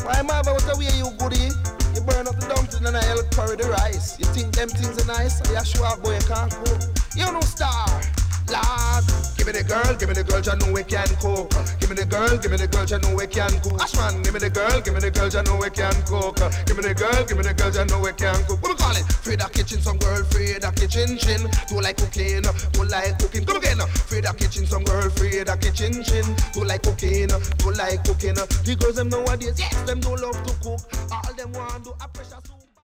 Why, Marva, what the way you goody? You burn up the dumpling and I'll curry the rice. You think them things are nice? You show up, boy, you can't cook. You no star, lad. Give me the girl, you know we can cook. Give me the girl, you know we can cook. Ashman, give me the girl, you know we can cook. Give me the girl, you know we can cook. What do we call it? Frida kitchen, some girl, Frida kitchen chin. Do like cooking, do like cooking. Come again, Frida kitchen, some girl, Frida kitchen chin. Do like cooking, do like cooking. The girls them nowadays, yes, them don't love to cook. All them want to do a pressure.